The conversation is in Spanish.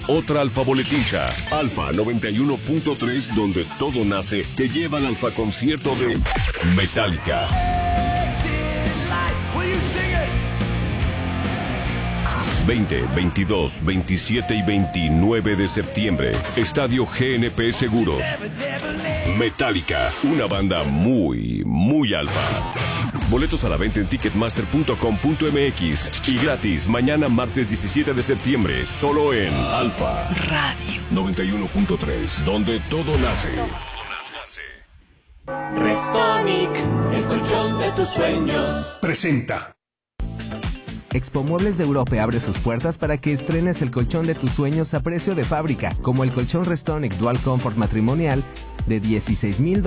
otra Alfa Boletincha. Alfa 91.3, donde todo nace, te lleva al Alfa Concierto de Metallica. 20, 22, 27 y 29 de septiembre. Estadio GNP Seguros. Metallica, una banda muy, muy alfa. Boletos a la venta en ticketmaster.com.mx y gratis mañana martes 17 de septiembre, solo en Alfa Radio 91.3, donde todo nace. Restonic, el colchón de tus sueños. Presenta. Expo Muebles de Europa abre sus puertas para que estrenes el colchón de tus sueños a precio de fábrica, como el colchón Restonic Dual Comfort matrimonial de $16,200